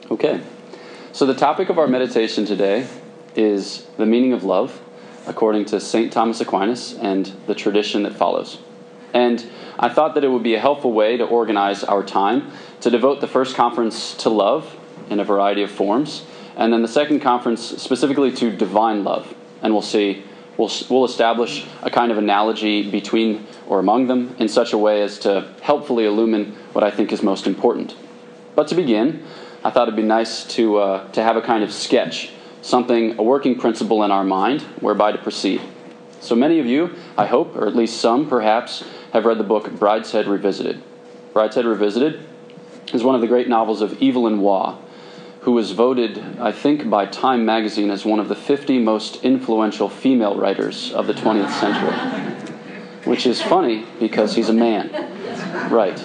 Okay, so the topic of our meditation today is the meaning of love, according to St. Thomas Aquinas and the tradition that follows. And I thought that it would be a helpful way to organize our time to devote the first conference to love in a variety of forms, and then the second conference specifically to divine love. And we'll establish a kind of analogy between or among them in such a way as to helpfully illumine what I think is most important. But to begin, I thought it'd be nice to have a kind of sketch, a working principle in our mind whereby to proceed. So many of you, I hope, or at least some perhaps, have read the book Brideshead Revisited. Brideshead Revisited is one of the great novels of Evelyn Waugh, who was voted, I think, by Time magazine as one of the 50 most influential female writers of the 20th century. Which is funny because he's a man. Right.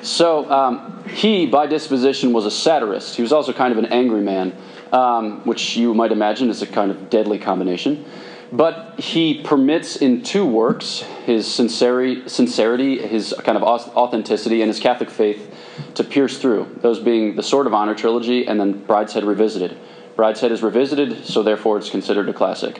So he, by disposition, was a satirist. He was also kind of an angry man, which you might imagine is a kind of deadly combination. But he permits in two works his sincerity, his kind of authenticity, and his Catholic faith to pierce through, those being the Sword of Honor trilogy and then Brideshead Revisited. Brideshead is revisited, so therefore it's considered a classic.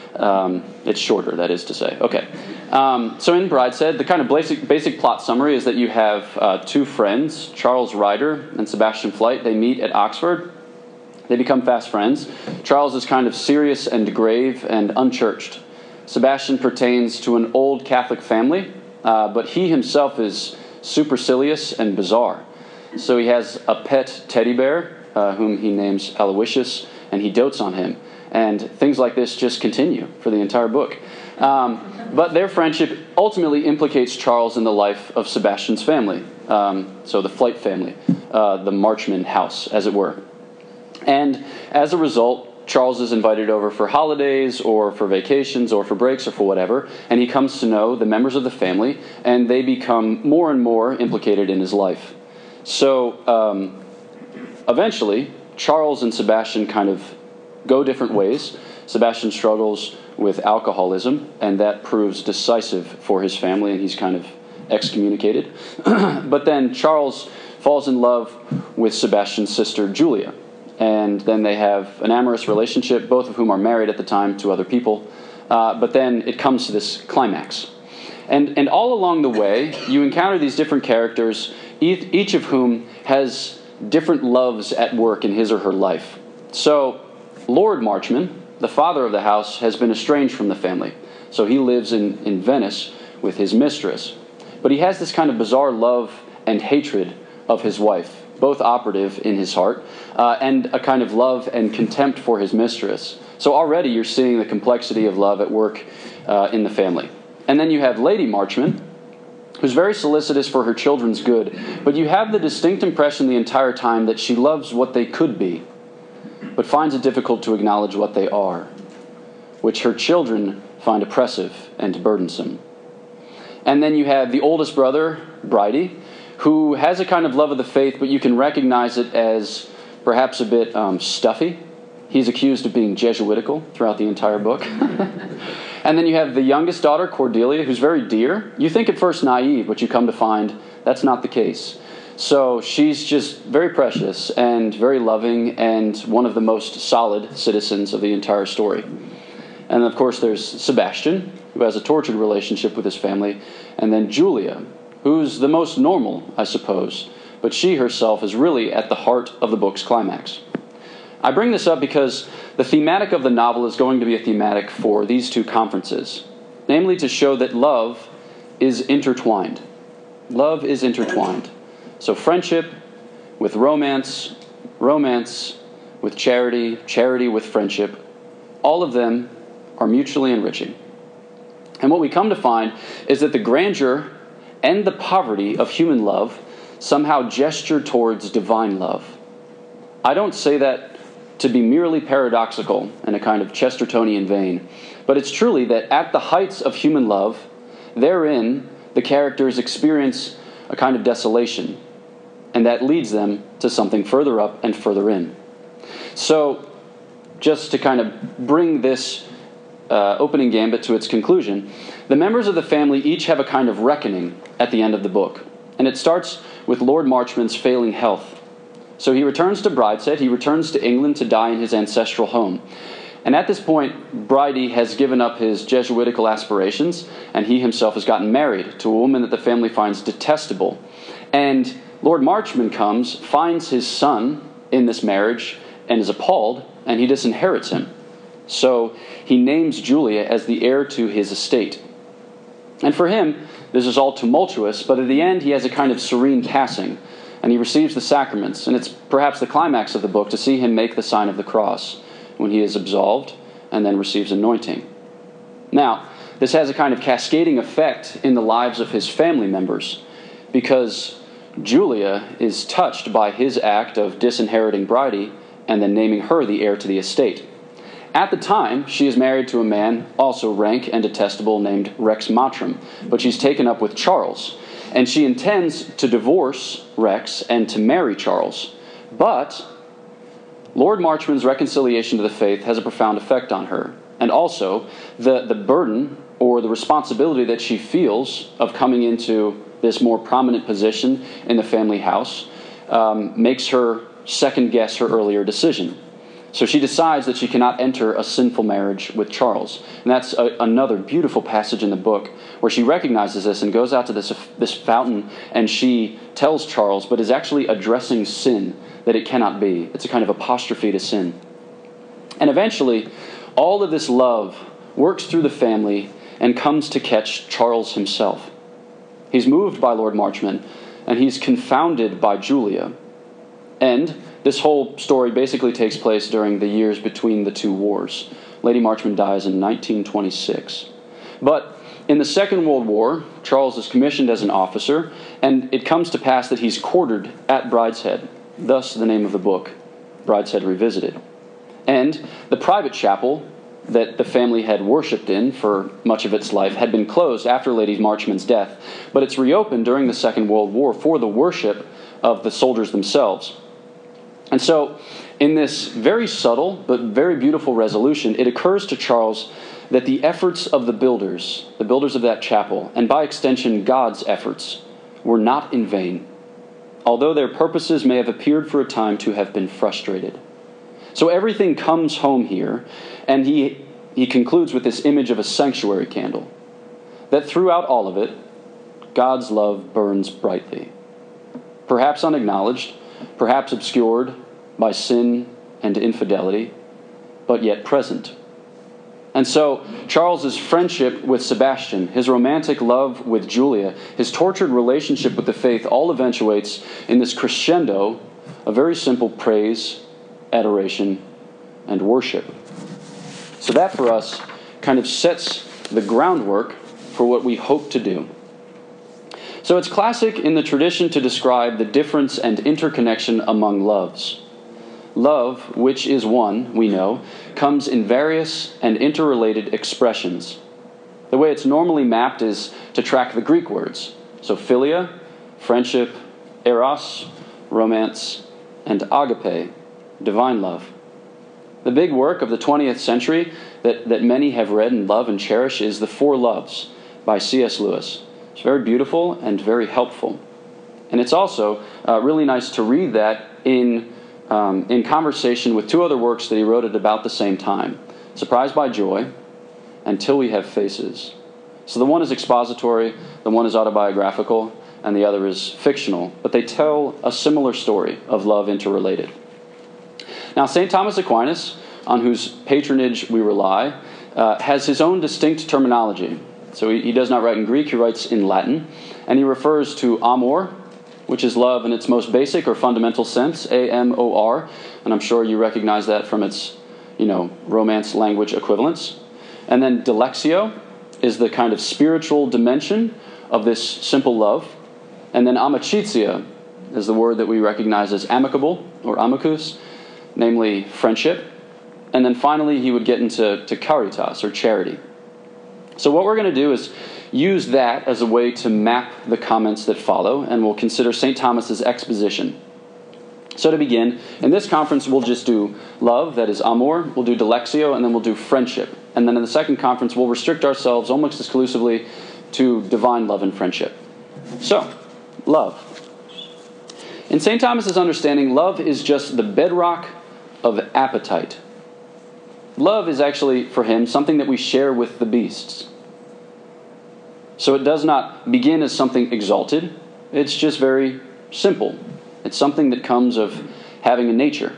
It's shorter, that is to say. Okay. So in Brideshead, the kind of basic plot summary is that you have two friends, Charles Ryder and Sebastian Flyte. They meet at Oxford. They become fast friends. Charles is kind of serious and grave and unchurched. Sebastian pertains to an old Catholic family, but he himself is supercilious and bizarre. So he has a pet teddy bear, whom he names Aloysius, and he dotes on him. And things like this just continue for the entire book. But their friendship ultimately implicates Charles in the life of Sebastian's family. So the Flyte family, the Marchman house, as it were. And as a result, Charles is invited over for holidays or for vacations or for breaks or for whatever, and he comes to know the members of the family, and they become more and more implicated in his life. So eventually, Charles and Sebastian kind of go different ways. Sebastian struggles with alcoholism, and that proves decisive for his family, and he's kind of excommunicated. But then Charles falls in love with Sebastian's sister, Julia. And then they have an amorous relationship, both of whom are married at the time to other people. But then it comes to this climax. And all along the way, you encounter these different characters, each of whom has different loves at work in his or her life. So Lord Marchman, the father of the house, has been estranged from the family. So he lives in Venice with his mistress. But he has this kind of bizarre love and hatred of his wife, both operative in his heart, and a kind of love and contempt for his mistress. So already you're seeing the complexity of love at work in the family. And then you have Lady Marchman, who's very solicitous for her children's good, but you have the distinct impression the entire time that she loves what they could be, but finds it difficult to acknowledge what they are, which her children find oppressive and burdensome. And then you have the oldest brother, Bridie, who has a kind of love of the faith, but you can recognize it as perhaps a bit stuffy. He's accused of being Jesuitical throughout the entire book. And then you have the youngest daughter, Cordelia, who's very dear. You think at first naive, but you come to find that's not the case. So she's just very precious and very loving and one of the most solid citizens of the entire story. And of course there's Sebastian, who has a tortured relationship with his family, and then Julia, who's the most normal, I suppose, but she herself is really at the heart of the book's climax. I bring this up because the thematic of the novel is going to be a thematic for these two conferences, namely to show that love is intertwined. Love is intertwined. So friendship with romance, romance with charity, charity with friendship, all of them are mutually enriching. And what we come to find is that the grandeur and the poverty of human love somehow gesture towards divine love. I don't say that to be merely paradoxical in a kind of Chestertonian vein, but it's truly that at the heights of human love, therein the characters experience a kind of desolation, and that leads them to something further up and further in. So, just to kind of bring this opening gambit to its conclusion, the members of the family each have a kind of reckoning at the end of the book. And it starts with Lord Marchman's failing health, So he returns to Brideshead. He returns to England to die in his ancestral home. And at this point, Bridie has given up his Jesuitical aspirations, and he himself has gotten married to a woman that the family finds detestable. And Lord Marchmont comes, finds his son in this marriage, and is appalled, and he disinherits him. So he names Julia as the heir to his estate. And for him, this is all tumultuous, but at the end he has a kind of serene passing, and he receives the sacraments. And it's perhaps the climax of the book to see him make the sign of the cross when he is absolved and then receives anointing. Now, this has a kind of cascading effect in the lives of his family members, because Julia is touched by his act of disinheriting Bridie and then naming her the heir to the estate. At the time, she is married to a man also rank and detestable named Rex Mottram, but she's taken up with Charles, and she intends to divorce Rex and to marry Charles. But Lord Marchmont's reconciliation to the faith has a profound effect on her, and also the burden or the responsibility that she feels of coming into this more prominent position in the family house makes her second-guess her earlier decision. So she decides that she cannot enter a sinful marriage with Charles. And that's another beautiful passage in the book where she recognizes this and goes out to this fountain, and she tells Charles, but is actually addressing sin, that it cannot be. It's a kind of apostrophe to sin. And eventually, all of this love works through the family and comes to catch Charles himself. He's moved by Lord Marchmont, and he's confounded by Julia. And this whole story basically takes place during the years between the two wars. Lady Marchmont dies in 1926. But in the Second World War, Charles is commissioned as an officer, and it comes to pass that he's quartered at Brideshead, thus the name of the book, Brideshead Revisited. And the private chapel that the family had worshipped in for much of its life had been closed after Lady Marchmont's death, but it's reopened during the Second World War for the worship of the soldiers themselves. And so, in this very subtle but very beautiful resolution, it occurs to Charles that the efforts of the builders of that chapel, and by extension God's efforts, were not in vain, although their purposes may have appeared for a time to have been frustrated. So everything comes home here, and he concludes with this image of a sanctuary candle, that throughout all of it, God's love burns brightly, perhaps unacknowledged, perhaps obscured by sin and infidelity, but yet present. And so Charles's friendship with Sebastian, his romantic love with Julia, his tortured relationship with the faith all eventuates in this crescendo of very simple praise, adoration, and worship. So that for us kind of sets the groundwork for what we hope to do. So it's classic in the tradition to describe the difference and interconnection among loves. Love, which is one, we know, comes in various and interrelated expressions. The way it's normally mapped is to track the Greek words. So philia, friendship, eros, romance, and agape, divine love. The big work of the 20th century that many have read and love and cherish is The Four Loves by C.S. Lewis. It's very beautiful and very helpful. And it's also really nice to read that in conversation with two other works that he wrote at about the same time, Surprised by Joy and Till We Have Faces. So the one is expository, the one is autobiographical, and the other is fictional, but they tell a similar story of love interrelated. Now, St. Thomas Aquinas, on whose patronage we rely, has his own distinct terminology. So he does not write in Greek, he writes in Latin, and he refers to amor, which is love in its most basic or fundamental sense, A-M-O-R, and I'm sure you recognize that from its, Romance language equivalents. And then dilexio is the kind of spiritual dimension of this simple love. And then amicitia is the word that we recognize as amicable, or amicus, namely friendship. And then finally he would get into caritas, or charity. So what we're going to do is use that as a way to map the comments that follow, and we'll consider St. Thomas's exposition. So to begin, in this conference we'll just do love, that is amor, we'll do dilexio, and then we'll do friendship. And then in the second conference we'll restrict ourselves almost exclusively to divine love and friendship. So, love. In St. Thomas's understanding, love is just the bedrock of appetite. Love is actually, for him, something that we share with the beasts. So it does not begin as something exalted. It's just very simple. It's something that comes of having a nature.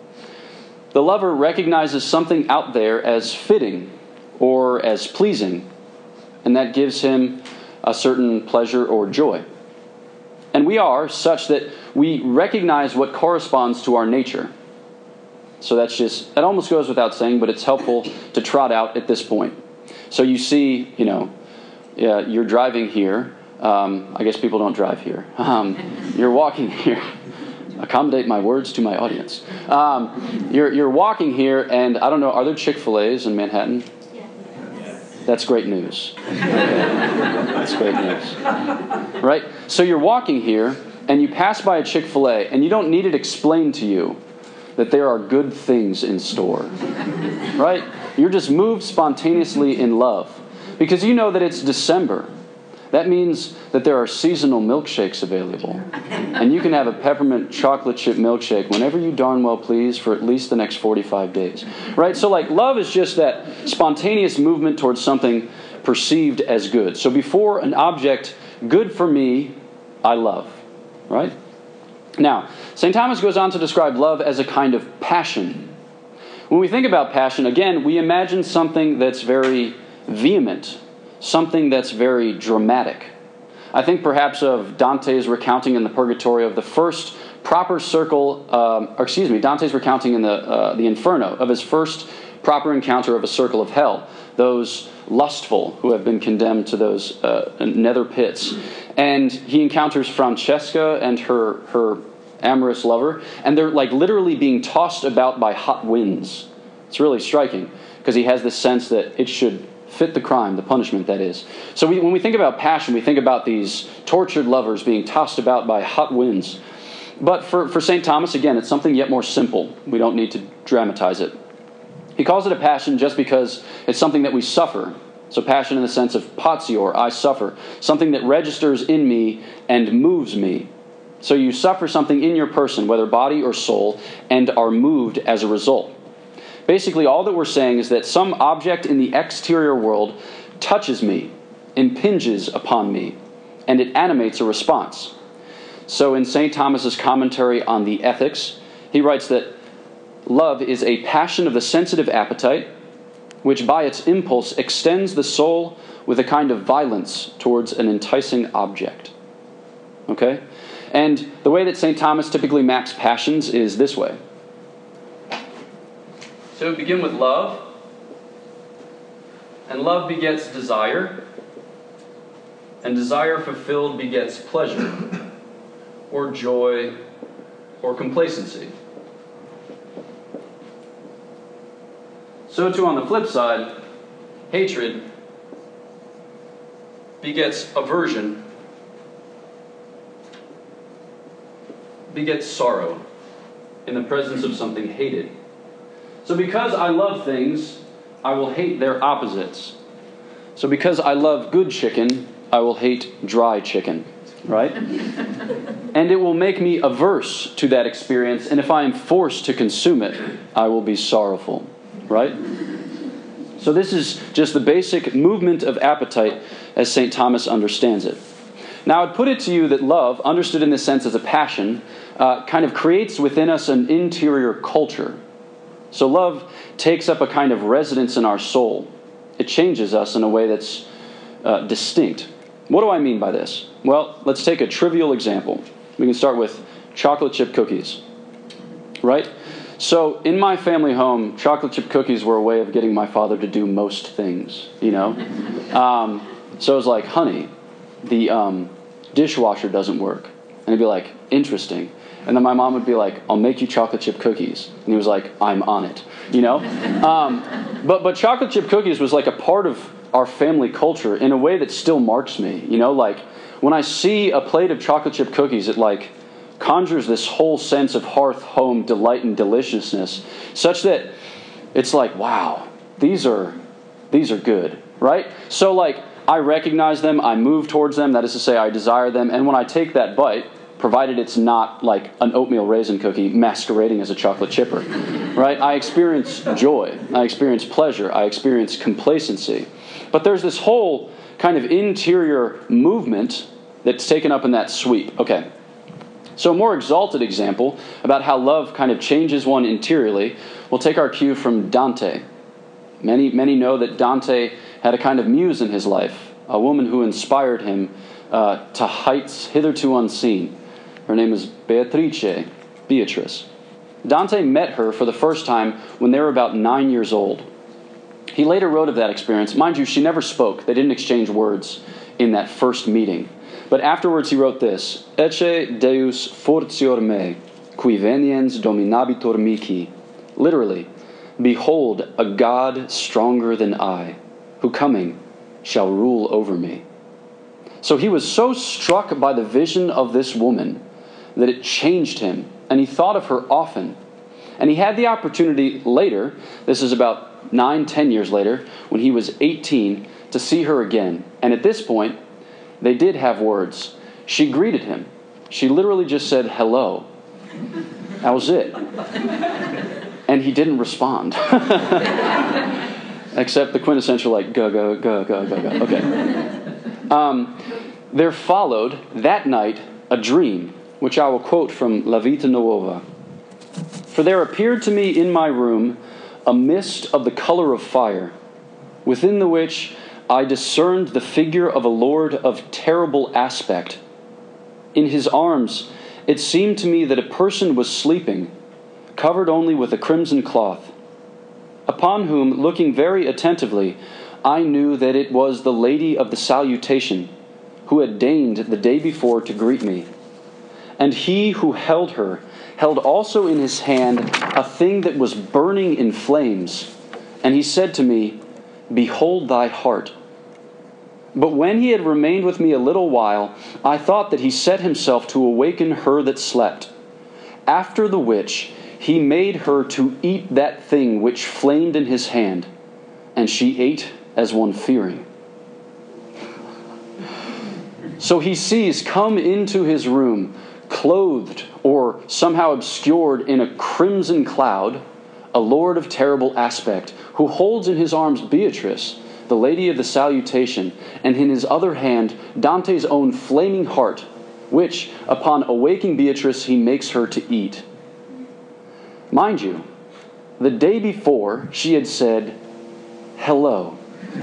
The lover recognizes something out there as fitting or as pleasing, and that gives him a certain pleasure or joy. And we are such that we recognize what corresponds to our nature. So that's just, it almost goes without saying, but it's helpful to trot out at this point. So you see, you're driving here. I guess people don't drive here. You're walking here. Accommodate my words to my audience. You're walking here, and I don't know, are there Chick-fil-A's in Manhattan? That's great news. Okay. That's great news. Right? So you're walking here, and you pass by a Chick-fil-A, and you don't need it explained to you that there are good things in store. Right? You're just moved spontaneously in love. Because you know that it's December. That means that there are seasonal milkshakes available. And you can have a peppermint chocolate chip milkshake whenever you darn well please for at least the next 45 days. Right? So love is just that spontaneous movement towards something perceived as good. So before an object, good for me, I love. Right? Now, St. Thomas goes on to describe love as a kind of passion. When we think about passion, again, we imagine something that's very vehement, something that's very dramatic. I think perhaps of Dante's recounting in the Purgatorio of the first proper circle, Dante's recounting in the Inferno of his first proper encounter of a circle of hell, those lustful who have been condemned to those nether pits. And he encounters Francesca and her amorous lover, and they're literally being tossed about by hot winds. It's really striking, because he has this sense that it should fit the crime, the punishment that is. So when we think about passion, we think about these tortured lovers being tossed about by hot winds. But for St. Thomas, again, it's something yet more simple. We don't need to dramatize it. He calls it a passion just because it's something that we suffer. So passion in the sense of patior, I suffer. Something that registers in me and moves me. So you suffer something in your person, whether body or soul, and are moved as a result. Basically, all that we're saying is that some object in the exterior world touches me, impinges upon me, and it animates a response. So in St. Thomas's commentary on the Ethics, he writes that love is a passion of the sensitive appetite, which by its impulse extends the soul with a kind of violence towards an enticing object. Okay? And the way that St. Thomas typically maps passions is this way. So we begin with love, and love begets desire, and desire fulfilled begets pleasure, or joy, or complacency. So too on the flip side, hatred begets aversion, begets sorrow in the presence of something hated. So because I love things, I will hate their opposites. So because I love good chicken, I will hate dry chicken. Right? And it will make me averse to that experience, and if I am forced to consume it, I will be sorrowful. Right? So this is just the basic movement of appetite as St. Thomas understands it. Now, I'd put it to you that love, understood in this sense as a passion, kind of creates within us an interior culture. So love takes up a kind of residence in our soul. It changes us in a way that's distinct. What do I mean by this? Well, let's take a trivial example. We can start with chocolate chip cookies. Right? So in my family home, chocolate chip cookies were a way of getting my father to do most things, So it was like, honey, the dishwasher doesn't work. And he'd be like, interesting. And then my mom would be like, I'll make you chocolate chip cookies. And he was like, I'm on it, But chocolate chip cookies was like a part of our family culture in a way that still marks me. When I see a plate of chocolate chip cookies, it conjures this whole sense of hearth, home, delight, and deliciousness, such that it's like, wow, these are good, right? So I recognize them, I move towards them, that is to say, I desire them, and when I take that bite, provided it's not like an oatmeal raisin cookie masquerading as a chocolate chipper, right? I experience joy. I experience pleasure. I experience complacency. But there's this whole kind of interior movement that's taken up in that sweep. Okay. So a more exalted example about how love kind of changes one interiorly, we'll take our cue from Dante. Many know that Dante had a kind of muse in his life, a woman who inspired him to heights hitherto unseen. Her name is Beatrice. Dante met her for the first time when they were about 9 years old. He later wrote of that experience. Mind you, she never spoke. They didn't exchange words in that first meeting. But afterwards he wrote this, Ecce Deus fortior me, qui veniens dominabitur mihi. Literally, behold a God stronger than I, who coming shall rule over me. So he was so struck by the vision of this woman that it changed him, and he thought of her often. And he had the opportunity later, this is about 9-10 years later, when he was 18, to see her again. And at this point, they did have words. She greeted him. She literally just said, hello. That was it. And he didn't respond. Except the quintessential, like, go. Okay. There followed, that night, a dream, which I will quote from La Vita Nuova. For there appeared to me in my room a mist of the color of fire, within the which I discerned the figure of a lord of terrible aspect. In his arms, it seemed to me that a person was sleeping, covered only with a crimson cloth, upon whom, looking very attentively, I knew that it was the Lady of the Salutation, who had deigned the day before to greet me. And he who held her held also in his hand a thing that was burning in flames. And he said to me, behold thy heart. But when he had remained with me a little while, I thought that he set himself to awaken her that slept. After the which he made her to eat that thing which flamed in his hand, and she ate as one fearing. So he sees come into his room, clothed or somehow obscured in a crimson cloud, a lord of terrible aspect, who holds in his arms Beatrice, the Lady of the Salutation, and in his other hand Dante's own flaming heart, which, upon awaking Beatrice, he makes her to eat. Mind you, the day before she had said, hello.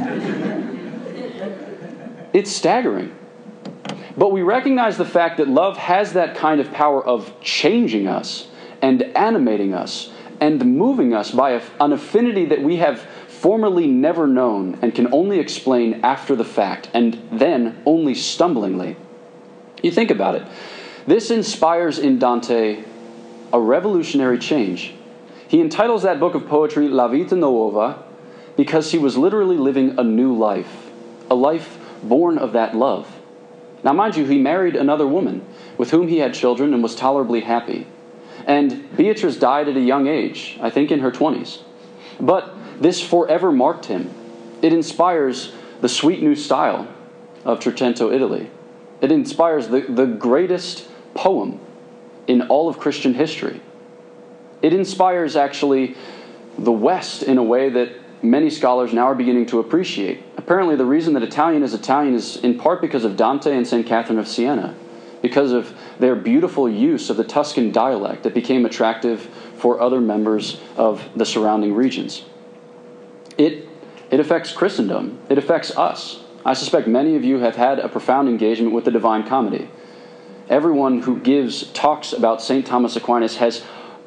It's staggering. But we recognize the fact that love has that kind of power of changing us and animating us and moving us by an affinity that we have formerly never known and can only explain after the fact, and then only stumblingly. You think about it. This inspires in Dante a revolutionary change. He entitles that book of poetry La Vita Nuova because he was literally living a new life, a life born of that love. Now, mind you, he married another woman with whom he had children and was tolerably happy. And Beatrice died at a young age, I think in her 20s. But this forever marked him. It inspires the sweet new style of Trecento, Italy. It inspires the greatest poem in all of Christian history. It inspires, actually, the West in a way that many scholars now are beginning to appreciate. Apparently, the reason that Italian is in part because of Dante and St. Catherine of Siena, because of their beautiful use of the Tuscan dialect that became attractive for other members of the surrounding regions. It affects Christendom. It affects us. I suspect many of you have had a profound engagement with the Divine Comedy. Everyone who gives talks about St. Thomas Aquinas has,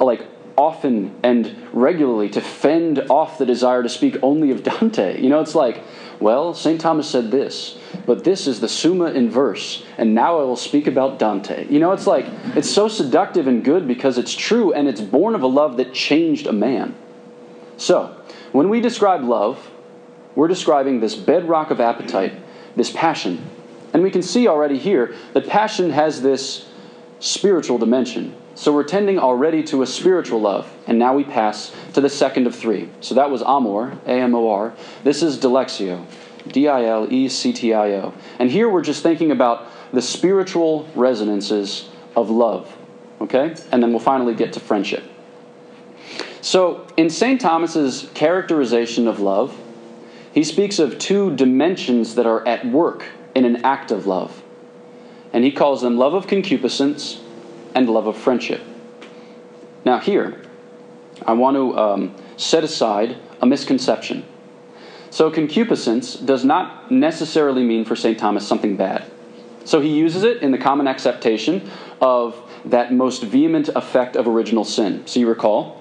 often and regularly to fend off the desire to speak only of Dante. It's like, well, St. Thomas said this, but this is the Summa in verse, and now I will speak about Dante. It's like, it's so seductive and good because it's true, and it's born of a love that changed a man. So, when we describe love, we're describing this bedrock of appetite, this passion. And we can see already here that passion has this spiritual dimension. So we're tending already to a spiritual love. And now we pass to the second of three. So that was amor, A-M-O-R. This is dilexio, D-I-L-E-C-T-I-O. And here we're just thinking about the spiritual resonances of love. Okay? And then we'll finally get to friendship. So, in St. Thomas's characterization of love, he speaks of two dimensions that are at work in an act of love. And he calls them love of concupiscence and love of friendship. Now here, I want to set aside a misconception. So concupiscence does not necessarily mean for St. Thomas something bad. So he uses it in the common acceptation of that most vehement effect of original sin. So you recall,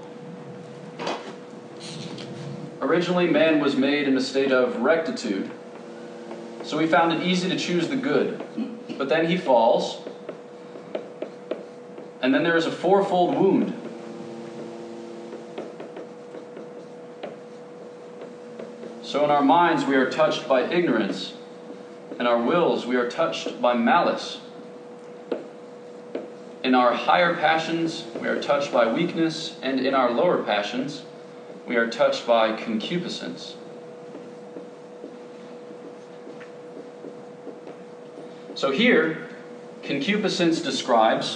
originally man was made in a state of rectitude. So he found it easy to choose the good. But then he falls, and then there is a fourfold wound. So in our minds we are touched by ignorance. In our wills we are touched by malice. In our higher passions we are touched by weakness, and in our lower passions we are touched by concupiscence. So here, concupiscence describes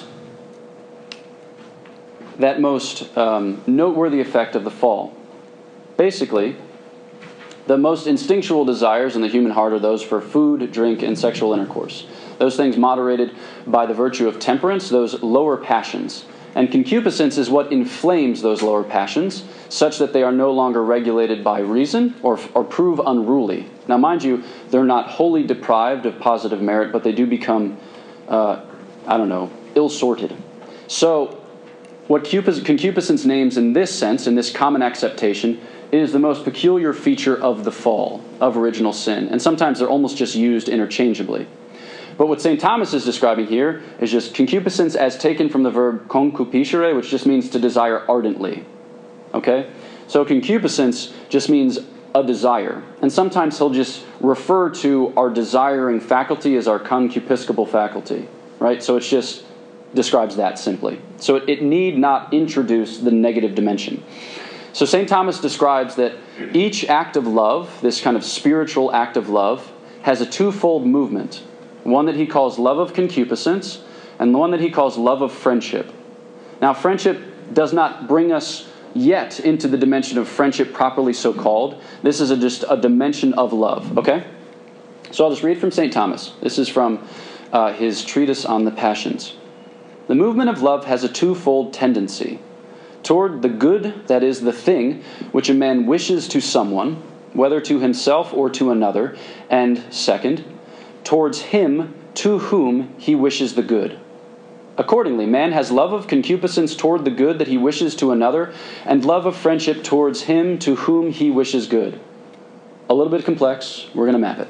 that most noteworthy effect of the fall. Basically, the most instinctual desires in the human heart are those for food, drink, and sexual intercourse. Those things moderated by the virtue of temperance, those lower passions. And concupiscence is what inflames those lower passions, such that they are no longer regulated by reason or prove unruly. Now, mind you, they're not wholly deprived of positive merit, but they do become, ill-sorted. So, what concupiscence names in this sense, in this common acceptation, is the most peculiar feature of the fall, of original sin. And sometimes they're almost just used interchangeably. But what St. Thomas is describing here is just concupiscence as taken from the verb concupiscere, which just means to desire ardently. Okay? So concupiscence just means a desire. And sometimes he'll just refer to our desiring faculty as our concupiscible faculty. Right? So it just describes that simply. So it need not introduce the negative dimension. So St. Thomas describes that each act of love, this kind of spiritual act of love, has a twofold movement. One that he calls love of concupiscence, and the one that he calls love of friendship. Now, friendship does not bring us yet into the dimension of friendship properly so called. This is just a dimension of love, okay? So I'll just read from St. Thomas. This is from his treatise on the Passions. The movement of love has a twofold tendency. Toward the good, that is, the thing, which a man wishes to someone, whether to himself or to another, and second, towards him to whom he wishes the good. Accordingly, man has love of concupiscence toward the good that he wishes to another, and love of friendship towards him to whom he wishes good. A little bit complex. We're going to map it.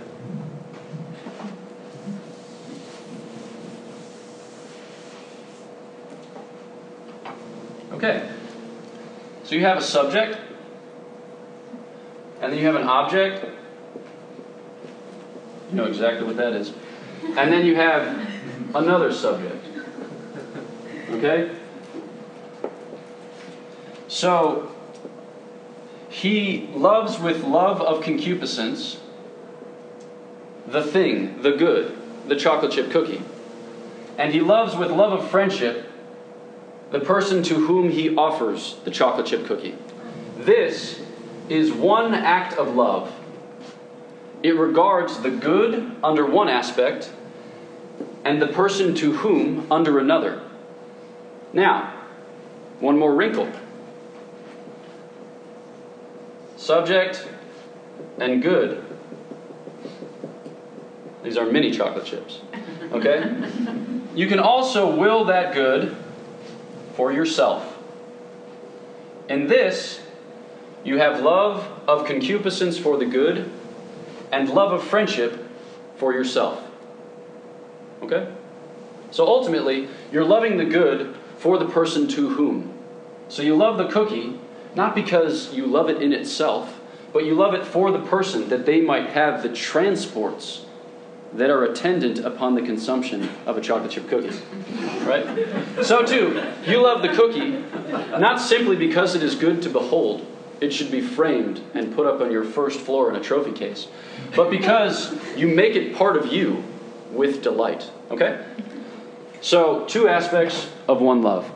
Okay. So you have a subject, and then you have an object. You know exactly what that is. And then you have another subject. Okay? So, he loves with love of concupiscence the thing, the good, the chocolate chip cookie. And he loves with love of friendship the person to whom he offers the chocolate chip cookie. This is one act of love. It regards the good under one aspect and the person to whom under another. Now, one more wrinkle. Subject and good. These are mini chocolate chips. Okay? You can also will that good for yourself. In this, you have love of concupiscence for the good and love of friendship for yourself. Okay? So ultimately, you're loving the good for the person to whom. So you love the cookie, not because you love it in itself, but you love it for the person that they might have the transports that are attendant upon the consumption of a chocolate chip cookie. Right? So too, you love the cookie, not simply because it is good to behold. It should be framed and put up on your first floor in a trophy case. But because you make it part of you with delight. Okay? So, two aspects of one love.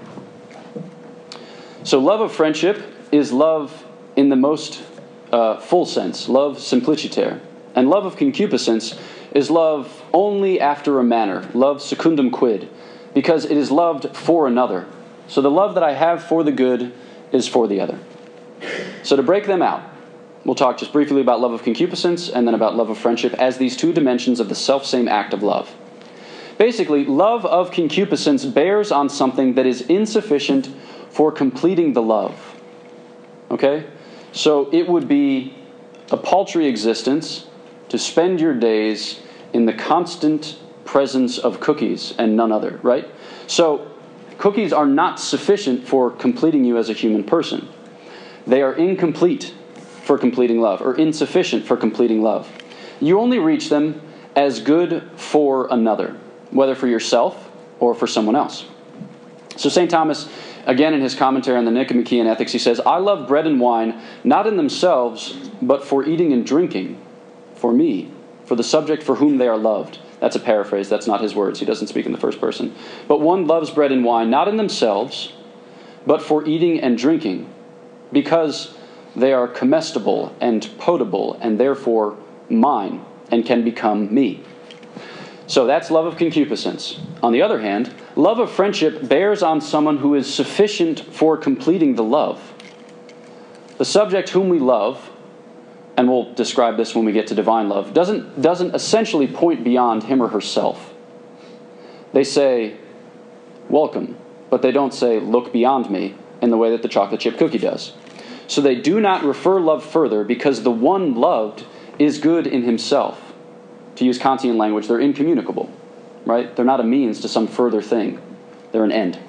So, love of friendship is love in the most full sense, love simpliciter. And love of concupiscence is love only after a manner, love secundum quid, because it is loved for another. So the love that I have for the good is for the other. So to break them out, we'll talk just briefly about love of concupiscence and then about love of friendship as these two dimensions of the selfsame act of love. Basically, love of concupiscence bears on something that is insufficient for completing the love. Okay? So it would be a paltry existence to spend your days in the constant presence of cookies and none other, right? So cookies are not sufficient for completing you as a human person. They are incomplete for completing love, or insufficient for completing love. You only reach them as good for another, whether for yourself or for someone else. So St. Thomas, again in his commentary on the Nicomachean Ethics, he says, I love bread and wine, not in themselves, but for eating and drinking, for me, for the subject for whom they are loved. That's a paraphrase, that's not his words, he doesn't speak in the first person. But one loves bread and wine, not in themselves, but for eating and drinking, because they are comestible and potable, and therefore mine, and can become me. So that's love of concupiscence. On the other hand, love of friendship bears on someone who is sufficient for completing the love. The subject whom we love, and we'll describe this when we get to divine love, doesn't essentially point beyond him or herself. They say, welcome, but they don't say, look beyond me, in the way that the chocolate chip cookie does. So they do not refer love further because the one loved is good in himself. To use Kantian language, they're incommunicable, right? They're not a means to some further thing. They're an end.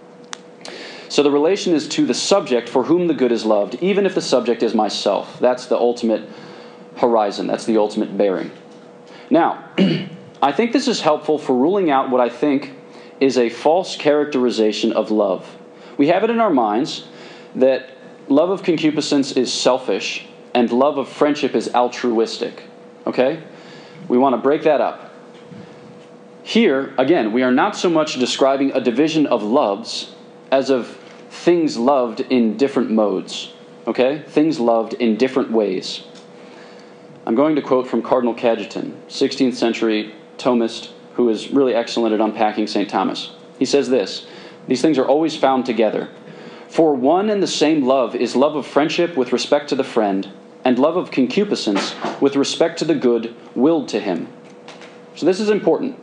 So the relation is to the subject for whom the good is loved, even if the subject is myself. That's the ultimate horizon. That's the ultimate bearing. Now, I think this is helpful for ruling out what I think is a false characterization of love. We have it in our minds that love of concupiscence is selfish and love of friendship is altruistic. Okay? We want to break that up. Here, again, we are not so much describing a division of loves as of things loved in different modes. Okay? Things loved in different ways. I'm going to quote from Cardinal Cajetan, 16th century Thomist, who is really excellent at unpacking St. Thomas. He says this, these things are always found together. For one and the same love is love of friendship with respect to the friend, and love of concupiscence with respect to the good willed to him. So this is important.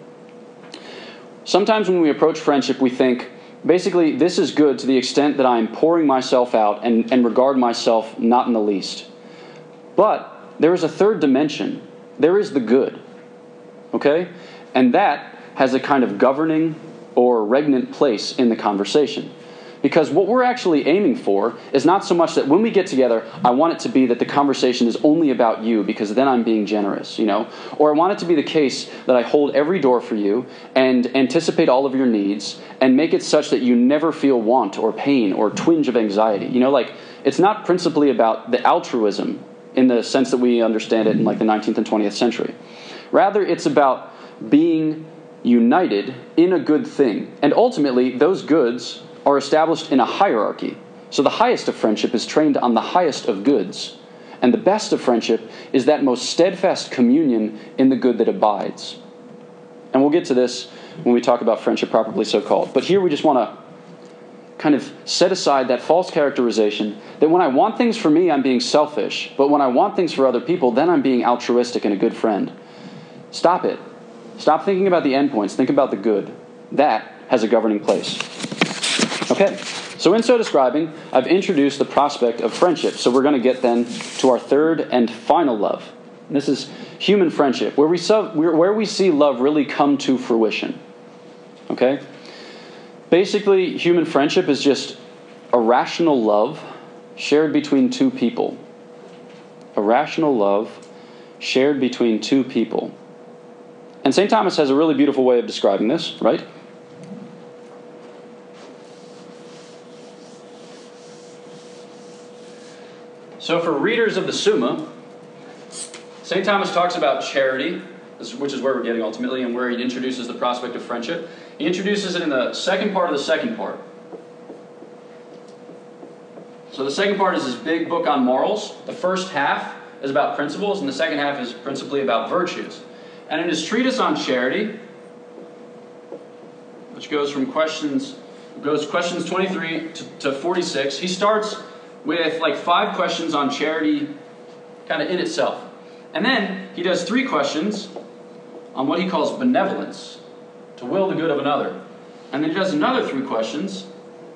Sometimes when we approach friendship, we think, basically, this is good to the extent that I am pouring myself out and regard myself not in the least. But there is a third dimension. There is the good. Okay? And that has a kind of governing or regnant place in the conversation. Because what we're actually aiming for is not so much that when we get together, I want it to be that the conversation is only about you because then I'm being generous, you know? Or I want it to be the case that I hold every door for you and anticipate all of your needs and make it such that you never feel want or pain or twinge of anxiety. You know, like, it's not principally about the altruism in the sense that we understand it in like the 19th and 20th century. Rather, it's about being united in a good thing. And ultimately, those goods are established in a hierarchy. So the highest of friendship is trained on the highest of goods. And the best of friendship is that most steadfast communion in the good that abides. And we'll get to this when we talk about friendship properly so called. But here we just want to kind of set aside that false characterization that when I want things for me, I'm being selfish. But when I want things for other people, then I'm being altruistic and a good friend. Stop it. Stop thinking about the endpoints. Think about the good. That has a governing place. Okay, so in so describing, I've introduced the prospect of friendship. So we're going to get then to our third and final love. And this is human friendship, where we see love really come to fruition. Okay? Basically, human friendship is just a rational love shared between two people. A rational love shared between two people. And St. Thomas has a really beautiful way of describing this, right? So for readers of the Summa, St. Thomas talks about charity, which is where we're getting ultimately, and where he introduces the prospect of friendship. He introduces it in the second part of the second part. So the second part is his big book on morals. The first half is about principles, and the second half is principally about virtues. And in his treatise on charity, which goes questions 23 to 46, he starts with like 5 questions on charity kind of in itself. And then he does 3 questions on what he calls benevolence, to will the good of another. And then he does another 3 questions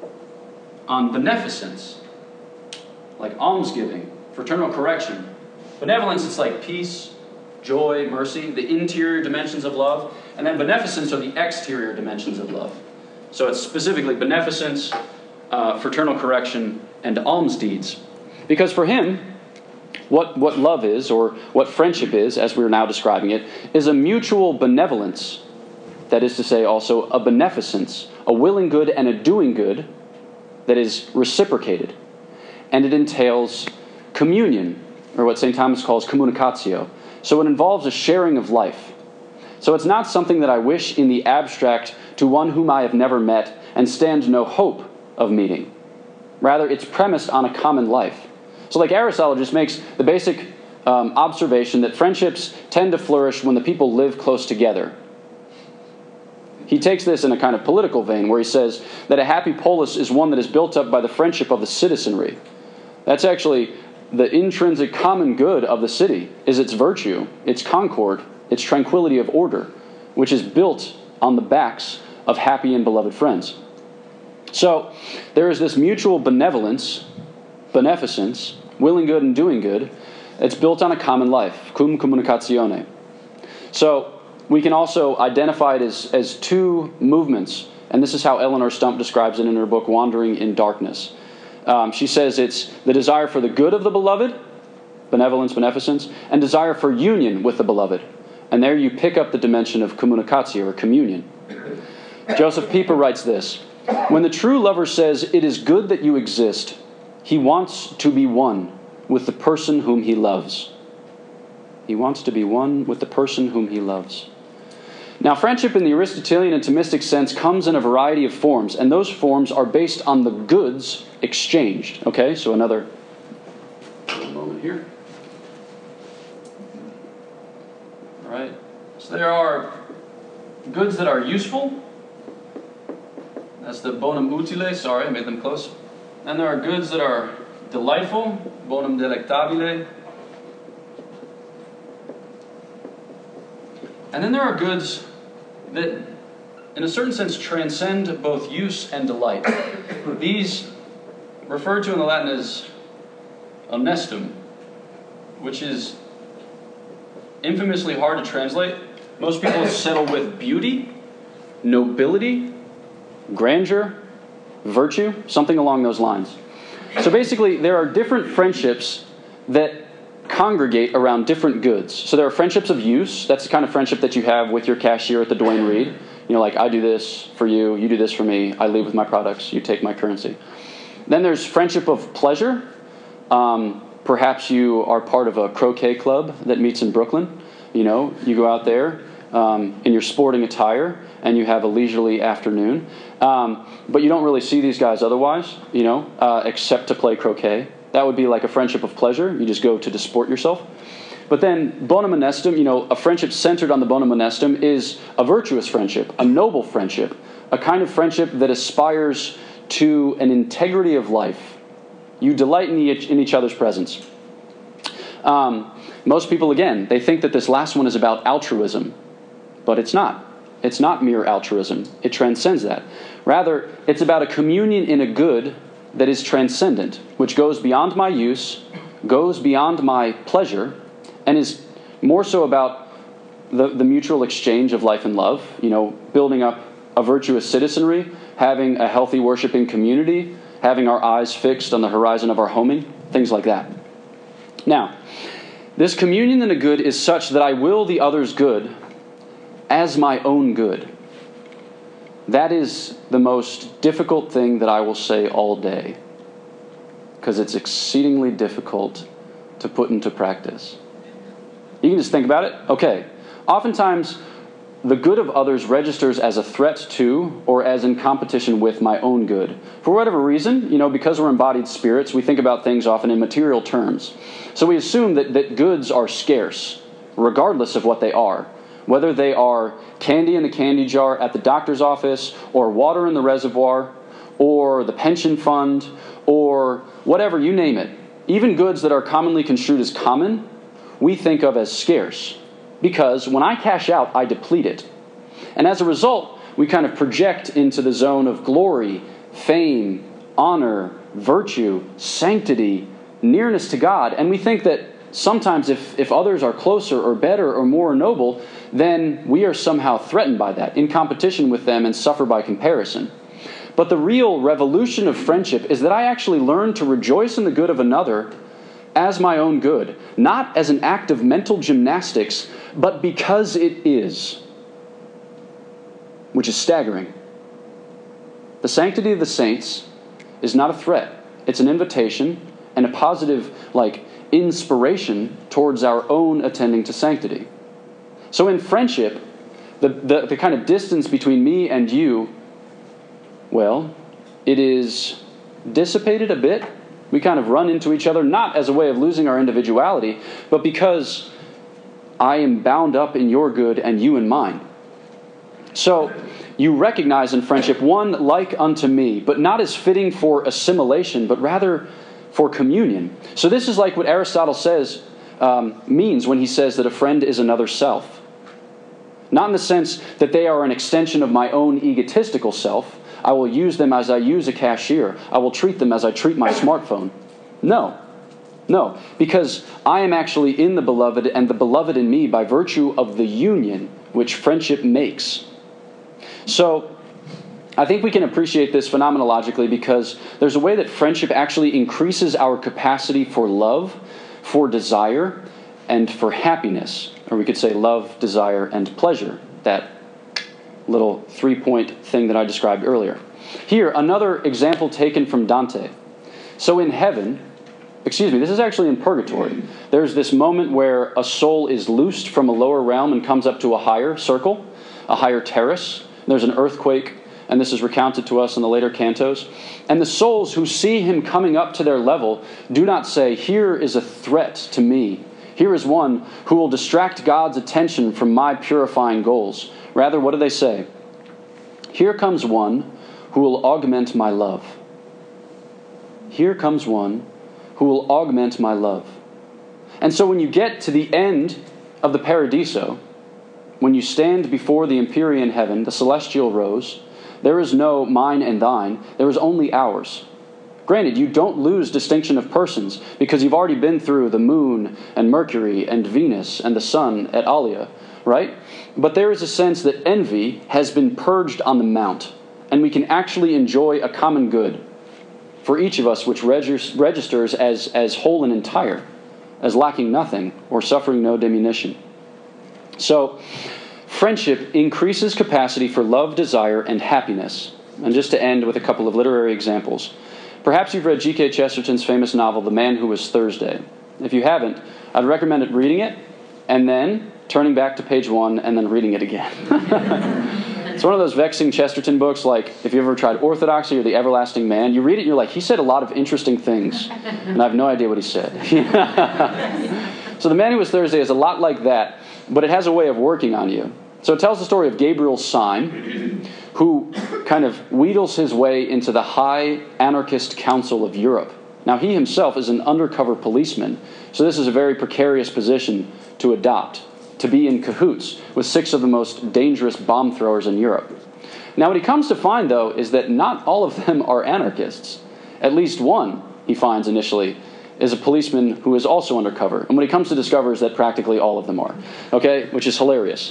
on beneficence, like almsgiving, fraternal correction. Benevolence, it's like peace, joy, mercy, the interior dimensions of love. And then beneficence are the exterior dimensions of love. So it's specifically beneficence, fraternal correction, and alms deeds. Because for him, what love is, or what friendship is, as we're now describing it, is a mutual benevolence. That is to say, also a beneficence, a willing good and a doing good that is reciprocated. And it entails communion, or what St. Thomas calls communicatio. So it involves a sharing of life. So it's not something that I wish in the abstract to one whom I have never met and stand no hope of meeting. Rather, it's premised on a common life. So like Aristotle just makes the basic observation that friendships tend to flourish when the people live close together. He takes this in a kind of political vein where he says that a happy polis is one that is built up by the friendship of the citizenry. That's actually the intrinsic common good of the city, is its virtue, its concord, its tranquility of order, which is built on the backs of happy and beloved friends. So there is this mutual benevolence, beneficence, willing good and doing good. It's built on a common life, cum communicatione. So we can also identify it as 2 movements, and this is how Eleanor Stump describes it in her book, Wandering in Darkness. She says it's the desire for the good of the beloved, benevolence, beneficence, and desire for union with the beloved. And there you pick up the dimension of communicatio, or communion. Joseph Pieper writes this: when the true lover says, "It is good that you exist," he wants to be one with the person whom he loves. He wants to be one with the person whom he loves. Now, friendship in the Aristotelian and Thomistic sense comes in a variety of forms, and those forms are based on the goods exchanged. Okay, so another moment here. All right, so there are goods that are useful. That's the bonum utile. Sorry, I made them close. And there are goods that are delightful, bonum delectabile. And then there are goods that, in a certain sense, transcend both use and delight. These, referred to in the Latin as honestum, which is infamously hard to translate. Most people settle with beauty, nobility, grandeur, virtue, something along those lines. So basically, there are different friendships that congregate around different goods. So there are friendships of use. That's the kind of friendship that you have with your cashier at the Duane Reade. You know, like, I do this for you, you do this for me, I leave with my products, you take my currency. Then there's friendship of pleasure. Perhaps you are part of a croquet club that meets in Brooklyn. You know, you go out there in your sporting attire and you have a leisurely afternoon. But you don't really see these guys otherwise, you know, except to play croquet. That would be like a friendship of pleasure. You just go to disport yourself. But then bonum honestum, you know, a friendship centered on the bonum honestum is a virtuous friendship, a noble friendship, a kind of friendship that aspires to an integrity of life. You delight in each other's presence. Most people, again, they think that this last one is about altruism, but it's not. It's not mere altruism. It transcends that. Rather, it's about a communion in a good that is transcendent, which goes beyond my use, goes beyond my pleasure, and is more so about the mutual exchange of life and love, you know, building up a virtuous citizenry, having a healthy worshiping community, having our eyes fixed on the horizon of our homing, things like that. Now, this communion in a good is such that I will the other's good as my own good. That is the most difficult thing that I will say all day, because it's exceedingly difficult to put into practice. You can just think about it. Okay, Oftentimes, the good of others registers as a threat to or as in competition with my own good. For whatever reason, because we're embodied spirits, we think about things often in material terms. So we assume that goods are scarce, regardless of what they are. Whether they are candy in the candy jar at the doctor's office, or water in the reservoir, or the pension fund, or whatever, you name it. Even goods that are commonly construed as common, we think of as scarce. Because when I cash out, I deplete it. And as a result, we kind of project into the zone of glory, fame, honor, virtue, sanctity, nearness to God. And we think that sometimes if others are closer or better or more noble, then we are somehow threatened by that, in competition with them, and suffer by comparison. But the real revolution of friendship is that I actually learn to rejoice in the good of another as my own good, not as an act of mental gymnastics, but because it is, which is staggering. The sanctity of the saints is not a threat. It's an invitation and a positive, inspiration towards our own attending to sanctity. So in friendship, the kind of distance between me and you, well, it is dissipated a bit. We kind of run into each other, not as a way of losing our individuality, but because I am bound up in your good and you in mine. So you recognize in friendship one like unto me, but not as fitting for assimilation, but rather for communion. So this is like what Aristotle says means when he says that a friend is another self. Not in the sense that they are an extension of my own egotistical self. I will use them as I use a cashier. I will treat them as I treat my smartphone. No, because I am actually in the beloved and the beloved in me by virtue of the union which friendship makes. So I think we can appreciate this phenomenologically because there's a way that friendship actually increases our capacity for love, for desire, and for happiness. Or we could say love, desire, and pleasure. That little 3-point thing that I described earlier. Here, another example taken from Dante. So in heaven, this is actually in purgatory. There's this moment where a soul is loosed from a lower realm and comes up to a higher circle, a higher terrace. There's an earthquake, and this is recounted to us in the later cantos. And the souls who see him coming up to their level do not say, "Here is a threat to me. Here is one who will distract God's attention from my purifying goals." Rather, what do they say? "Here comes one who will augment my love. Here comes one who will augment my love." And so when you get to the end of the Paradiso, when you stand before the Empyrean heaven, the celestial rose, there is no mine and thine, there is only ours. Granted, you don't lose distinction of persons because you've already been through the moon and Mercury and Venus and the sun at Alia, right? But there is a sense that envy has been purged on the mount, and we can actually enjoy a common good for each of us, which registers as whole and entire, as lacking nothing or suffering no diminution. So, friendship increases capacity for love, desire, and happiness. And just to end with a couple of literary examples. Perhaps you've read G.K. Chesterton's famous novel, The Man Who Was Thursday. If you haven't, I'd recommend reading it, and then turning back to page 1, and then reading it again. It's one of those vexing Chesterton books, like if you ever tried Orthodoxy or The Everlasting Man, you read it and you're like, he said a lot of interesting things, and I have no idea what he said. So The Man Who Was Thursday is a lot like that, but it has a way of working on you. So it tells the story of Gabriel Syme, who kind of wheedles his way into the high anarchist council of Europe. Now, he himself is an undercover policeman, so this is a very precarious position to adopt, to be in cahoots with 6 of the most dangerous bomb throwers in Europe. Now, what he comes to find, though, is that not all of them are anarchists. At least one, he finds initially, is a policeman who is also undercover. And what he comes to discover is that practically all of them are, okay, which is hilarious.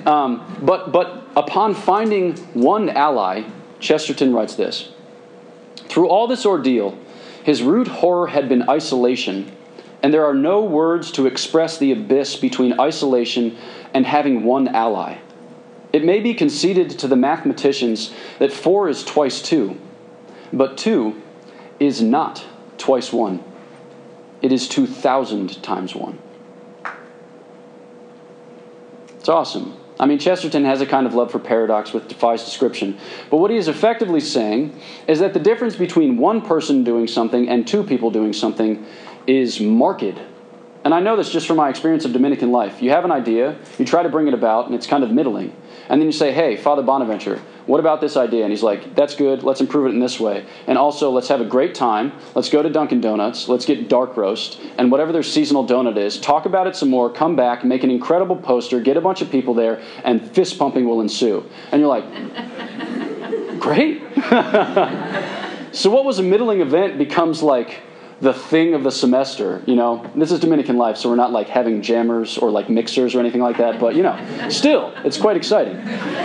But upon finding one ally, Chesterton writes this: "Through all this ordeal, his root horror had been isolation, and there are no words to express the abyss between isolation and having one ally. It may be conceded to the mathematicians that 4 is twice 2, but 2 is not twice 1. It is 2,000 times 1. It's awesome. I mean, Chesterton has a kind of love for paradox which defies description. But what he is effectively saying is that the difference between one person doing something and two people doing something is marked. And I know this just from my experience of Dominican life. You have an idea, you try to bring it about, and it's kind of middling. And then you say, hey, Father Bonaventure, what about this idea? And he's like, that's good, let's improve it in this way. And also, let's have a great time, let's go to Dunkin' Donuts, let's get dark roast, and whatever their seasonal donut is, talk about it some more, come back, make an incredible poster, get a bunch of people there, and fist pumping will ensue. And you're like, great. So what was a middling event becomes like the thing of the semester, you know. This is Dominican life, so we're not like having jammers or like mixers or anything like that, but you know, still, it's quite exciting.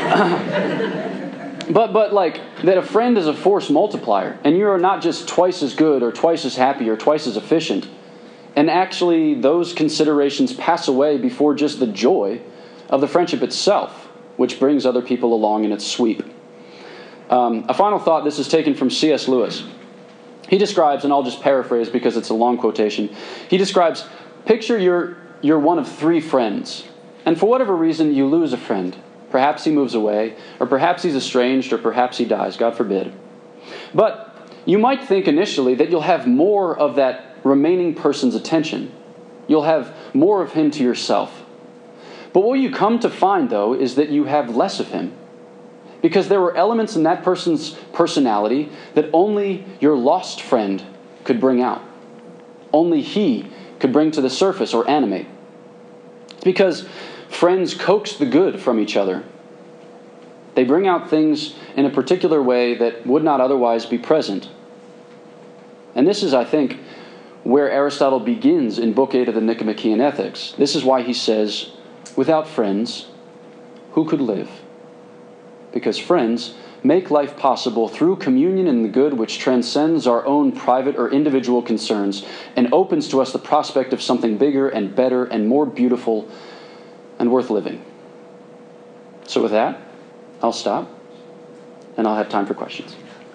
But like that a friend is a force multiplier, and you're not just twice as good or twice as happy or twice as efficient. And actually, those considerations pass away before just the joy of the friendship itself, which brings other people along in its sweep. A final thought, this is taken from C.S. Lewis. He describes, and I'll just paraphrase because it's a long quotation, he describes, picture you're one of three friends, and for whatever reason you lose a friend. Perhaps he moves away, or perhaps he's estranged, or perhaps he dies, God forbid. But you might think initially that you'll have more of that remaining person's attention. You'll have more of him to yourself. But what you come to find, though, is that you have less of him. Because there were elements in that person's personality that only your lost friend could bring out. Only he could bring to the surface or animate. It's because friends coax the good from each other. They bring out things in a particular way that would not otherwise be present. And this is, I think, where Aristotle begins in Book 8 of the Nicomachean Ethics. This is why he says, without friends, who could live? Because friends make life possible through communion in the good which transcends our own private or individual concerns and opens to us the prospect of something bigger and better and more beautiful and worth living. So with that, I'll stop, and I'll have time for questions.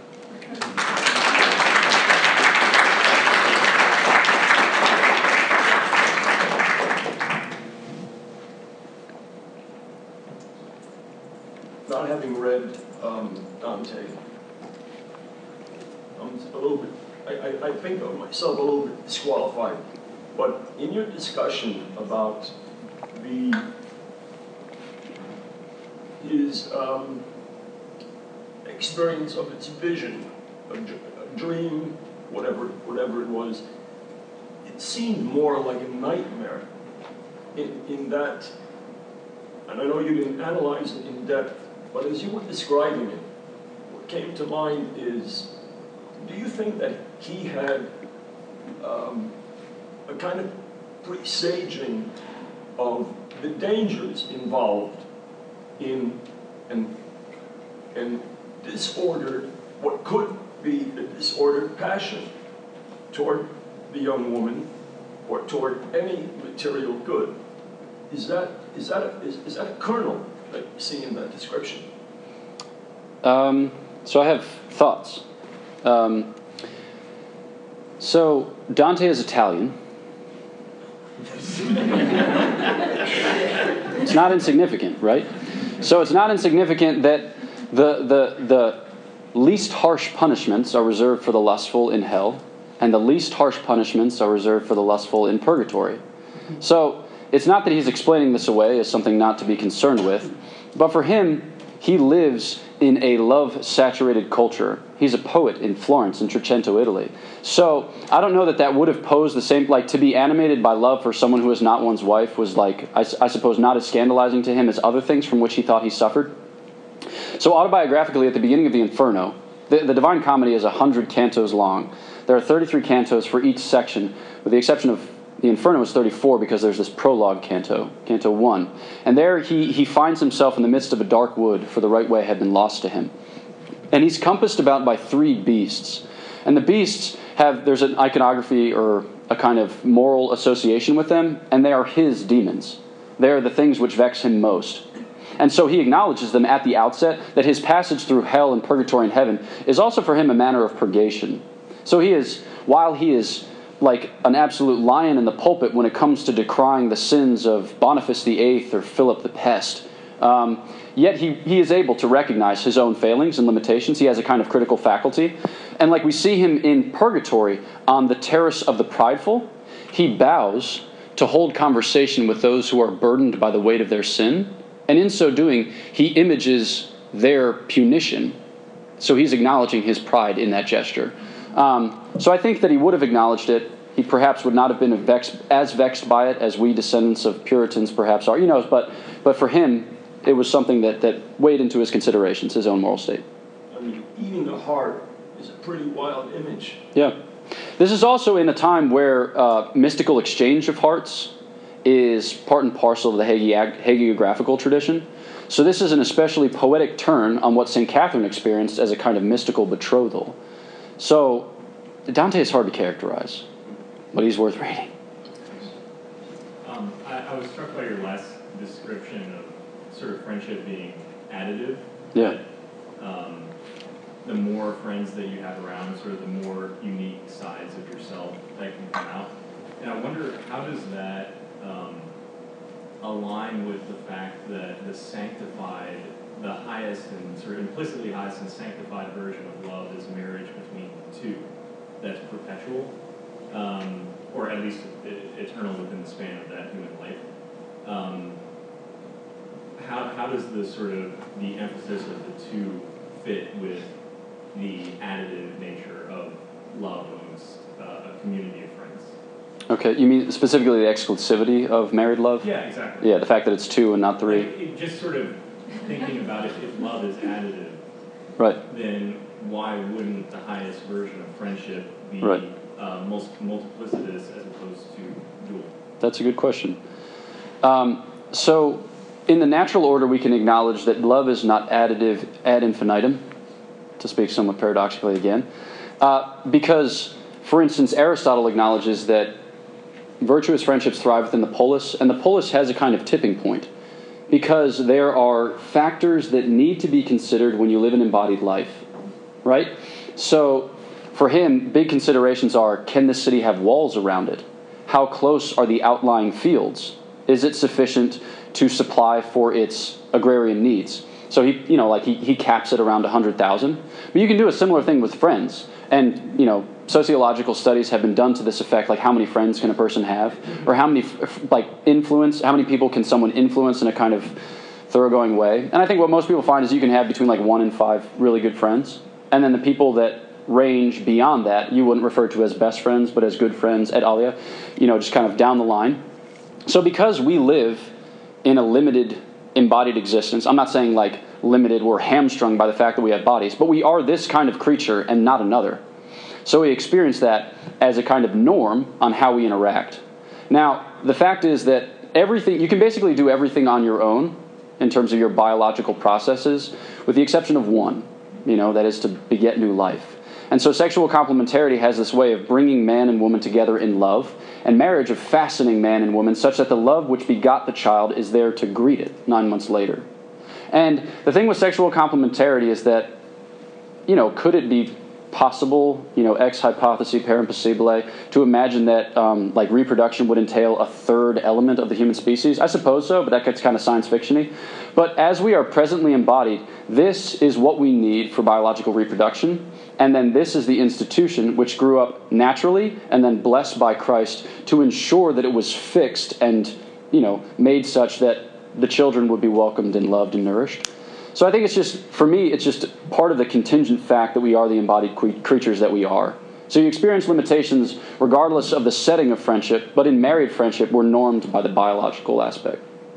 Not having read Dante, I'm a little bit, I think of myself a little bit disqualified, but in your discussion about his experience of its vision, a dream, whatever it was, it seemed more like a nightmare in that, and I know you didn't analyze it in depth, but as you were describing it, what came to mind is, do you think that he had a kind of presaging of the dangers involved in an disordered, what could be a disordered passion toward the young woman or toward any material good? Is that a kernel that you see in that description? So I have thoughts. So Dante is Italian. It's not insignificant, right? So it's not insignificant that the least harsh punishments are reserved for the lustful in hell, and the least harsh punishments are reserved for the lustful in purgatory. So it's not that he's explaining this away as something not to be concerned with, but for him, he lives in a love-saturated culture. He's a poet in Florence, in Trecento, Italy. So I don't know that would have posed the same, like to be animated by love for someone who is not one's wife was like, I suppose, not as scandalizing to him as other things from which he thought he suffered. So autobiographically, at the beginning of the Inferno, the Divine Comedy is 100 cantos long. There are 33 cantos for each section, with the exception of the Inferno is 34 because there's this prologue canto, Canto 1. And there he finds himself in the midst of a dark wood, for the right way had been lost to him. And he's compassed about by three beasts. And the beasts there's an iconography or a kind of moral association with them, and they are his demons. They are the things which vex him most. And so he acknowledges them at the outset, that his passage through hell and purgatory and heaven is also for him a manner of purgation. So while he is like an absolute lion in the pulpit when it comes to decrying the sins of Boniface VIII or Philip the Pest. Yet he is able to recognize his own failings and limitations. He has a kind of critical faculty. And like we see him in Purgatory on the terrace of the prideful, he bows to hold conversation with those who are burdened by the weight of their sin. And in so doing, he images their punition. So he's acknowledging his pride in that gesture. So I think that he would have acknowledged it. He perhaps would not have been as vexed by it as we descendants of Puritans perhaps are. But for him, it was something that weighed into his considerations, his own moral state. I mean, eating the heart is a pretty wild image. Yeah. This is also in a time where mystical exchange of hearts is part and parcel of the hagiographical tradition. So this is an especially poetic turn on what St. Catherine experienced as a kind of mystical betrothal. So Dante is hard to characterize, but he's worth reading. I was struck by your last description of sort of friendship being additive. Yeah. The more friends that you have around, sort of the more unique sides of yourself that can come out. And I wonder, how does that align with the fact that the sanctified, the highest and sort of implicitly highest and sanctified version of love is marriage between two? That's perpetual, or at least eternal within the span of that human life. How does the sort of the emphasis of the two fit with the additive nature of love amongst a community of friends? Okay, you mean specifically the exclusivity of married love? Yeah, exactly. Yeah, the fact that it's two and not three. Just sort of thinking about if love is additive, right? Then why wouldn't the highest version of friendship be right. Multiplicitous as opposed to dual? That's a good question. So, in the natural order, we can acknowledge that love is not additive ad infinitum, to speak somewhat paradoxically again, because, for instance, Aristotle acknowledges that virtuous friendships thrive within the polis, and the polis has a kind of tipping point, because there are factors that need to be considered when you live an embodied life, right? So, for him, big considerations are, can the city have walls around it? How close are the outlying fields? Is it sufficient to supply for its agrarian needs? So he caps it around 100,000. But you can do a similar thing with friends. And, sociological studies have been done to this effect, like how many friends can a person have? Or how many people can someone influence in a kind of thoroughgoing way? And I think what most people find is you can have between 1 and 5 really good friends. And then the people that range beyond that, you wouldn't refer to as best friends, but as good friends, et alia, just kind of down the line. So because we live in a limited embodied existence, I'm not saying limited, we're hamstrung by the fact that we have bodies, but we are this kind of creature and not another. So we experience that as a kind of norm on how we interact. Now, the fact is that you can basically do everything on your own in terms of your biological processes, with the exception of one, that is to beget new life. And so sexual complementarity has this way of bringing man and woman together in love, and marriage of fastening man and woman such that the love which begot the child is there to greet it 9 months later. And the thing with sexual complementarity is that, could it be possible, ex hypothesi parent possibile, to imagine that reproduction would entail a third element of the human species? I suppose so, but that gets kind of science fiction-y. But as we are presently embodied, this is what we need for biological reproduction. And then this is the institution which grew up naturally and then blessed by Christ to ensure that it was fixed and, made such that the children would be welcomed and loved and nourished. So I think for me, it's just part of the contingent fact that we are the embodied creatures that we are. So you experience limitations regardless of the setting of friendship, but in married friendship, we're normed by the biological aspect.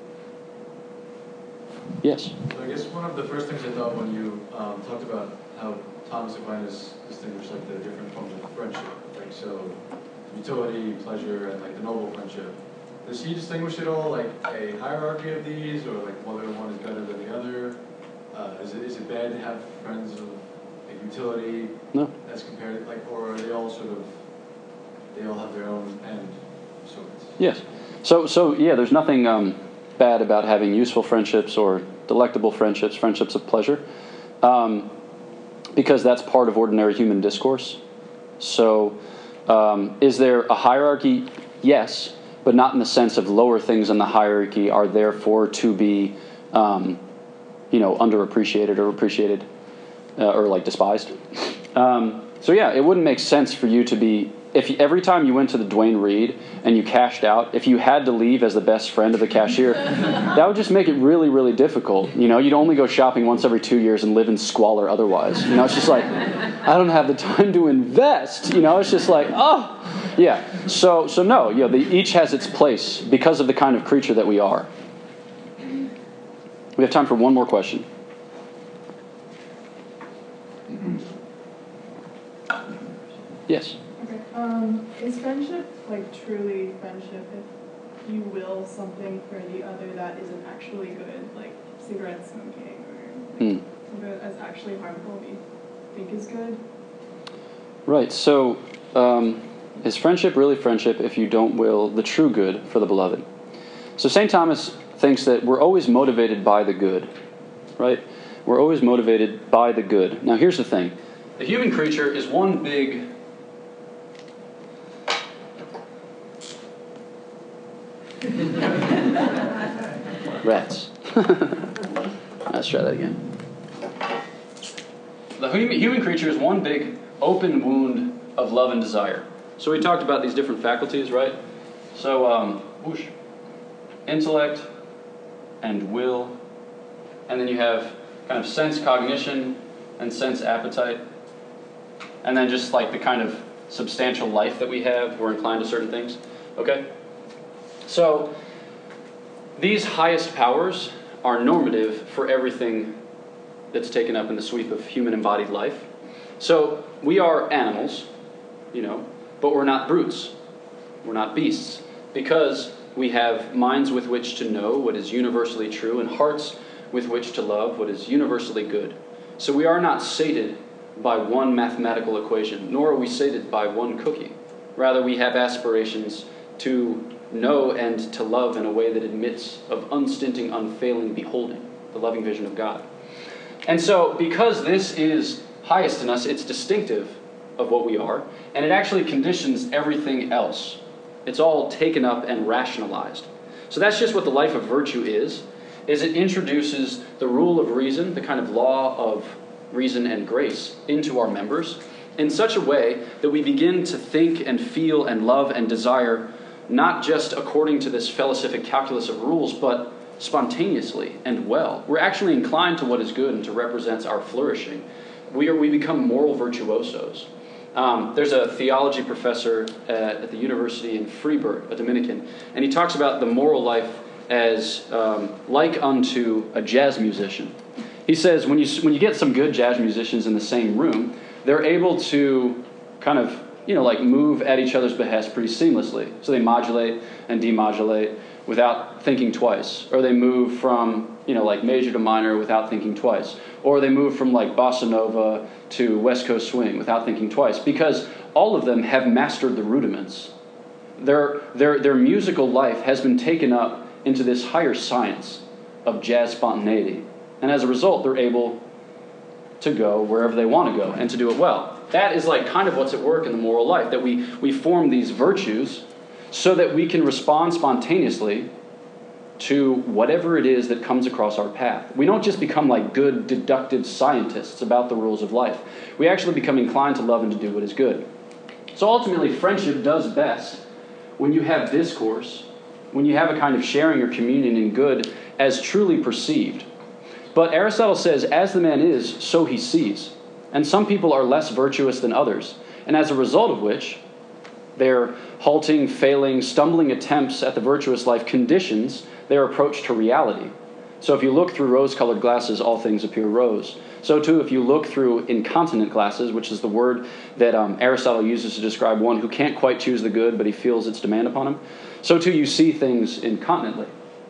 Yes? So I guess one of the first things I thought when you talked about how Thomas Aquinas distinguished the different forms of friendship, so utility, pleasure, and the noble friendship. Does he distinguish at all a hierarchy of these, or whether one is better than the other? Is it bad to have friends of utility? No. As compared, or are they all they all have their own end sorts? Yes. So yeah, there's nothing bad about having useful friendships or delectable friendships of pleasure. Because that's part of ordinary human discourse. So Is there a hierarchy? Yes, but not in the sense of lower things in the hierarchy are therefore to be, underappreciated or appreciated or like despised. So yeah, it wouldn't make sense for you to be, if every time you went to the Duane Reade and you cashed out, if you had to leave as the best friend of the cashier, that would just make it really, really difficult. You'd only go shopping once every 2 years and live in squalor otherwise. It's just like, I don't have the time to invest. It's just like, oh, yeah. So no, each has its place because of the kind of creature that we are. We have time for one more question. Yes. Okay. Is friendship truly friendship if you will something for the other that isn't actually good, like cigarette smoking or something that's actually harmful that you think is good? Right. So, is friendship really friendship if you don't will the true good for the beloved? So St. Thomas thinks that we're always motivated by the good, right? We're always motivated by the good. Now, here's the thing. The human creature is one big... Rats. Let's try that again. The human creature is one big open wound of love and desire. So we talked about these different faculties, right? So, intellect and will, and then you have kind of sense cognition and sense appetite, and then just like the kind of substantial life that we have, we're inclined to certain things, okay? So, these highest powers are normative for everything that's taken up in the sweep of human embodied life. So, we are animals, but we're not brutes. We're not beasts. Because we have minds with which to know what is universally true and hearts with which to love what is universally good. So we are not sated by one mathematical equation, nor are we sated by one cookie. Rather, we have aspirations to know and to love in a way that admits of unstinting, unfailing beholding, the loving vision of God. And so, because this is highest in us, it's distinctive of what we are, and it actually conditions everything else. It's all taken up and rationalized. So that's just what the life of virtue is it introduces the rule of reason, the kind of law of reason and grace, into our members in such a way that we begin to think and feel and love and desire not just according to this fellowshipic calculus of rules, but spontaneously and well. We're actually inclined to what is good and to represents our flourishing. We become moral virtuosos. There's a theology professor at the university in Freiburg, a Dominican, and he talks about the moral life as like unto a jazz musician. He says when you get some good jazz musicians in the same room, they're able to kind of move at each other's behest pretty seamlessly. So they modulate and demodulate without thinking twice, or they move from major to minor without thinking twice, or they move from bossa nova to West Coast swing without thinking twice, because all of them have mastered the rudiments. Their musical life has been taken up into this higher science of jazz spontaneity, and as a result, they're able to go wherever they want to go and to do it well. That is kind of what's at work in the moral life, that we form these virtues so that we can respond spontaneously to whatever it is that comes across our path. We don't just become good deductive scientists about the rules of life. We actually become inclined to love and to do what is good. So ultimately, friendship does best when you have discourse, when you have a kind of sharing or communion in good as truly perceived. But Aristotle says, as the man is, so he sees. And some people are less virtuous than others. And as a result of which, their halting, failing, stumbling attempts at the virtuous life conditions their approach to reality. So if you look through rose-colored glasses, all things appear rose. So too, if you look through incontinent glasses, which is the word that Aristotle uses to describe one who can't quite choose the good, but he feels its demand upon him, so too you see things incontinently.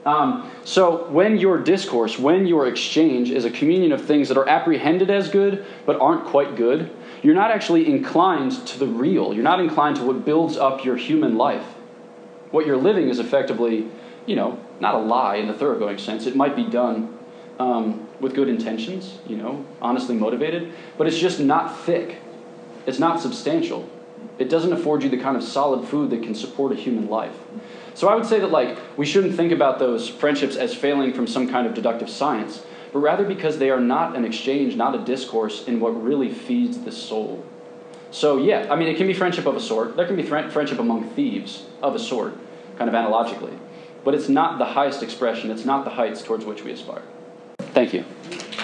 So when your discourse, when your exchange is a communion of things that are apprehended as good, but aren't quite good, you're not actually inclined to the real. You're not inclined to what builds up your human life. What you're living is effectively, not a lie in the thoroughgoing sense. It might be done with good intentions, honestly motivated, but it's just not thick. It's not substantial. It doesn't afford you the kind of solid food that can support a human life. So I would say that like we shouldn't think about those friendships as failing from some kind of deductive science, but rather because they are not an exchange, not a discourse in what really feeds the soul. So yeah, I mean, it can be friendship of a sort. There can be friendship among thieves of a sort, kind of analogically. But it's not the highest expression. It's not the heights towards which we aspire. Thank you.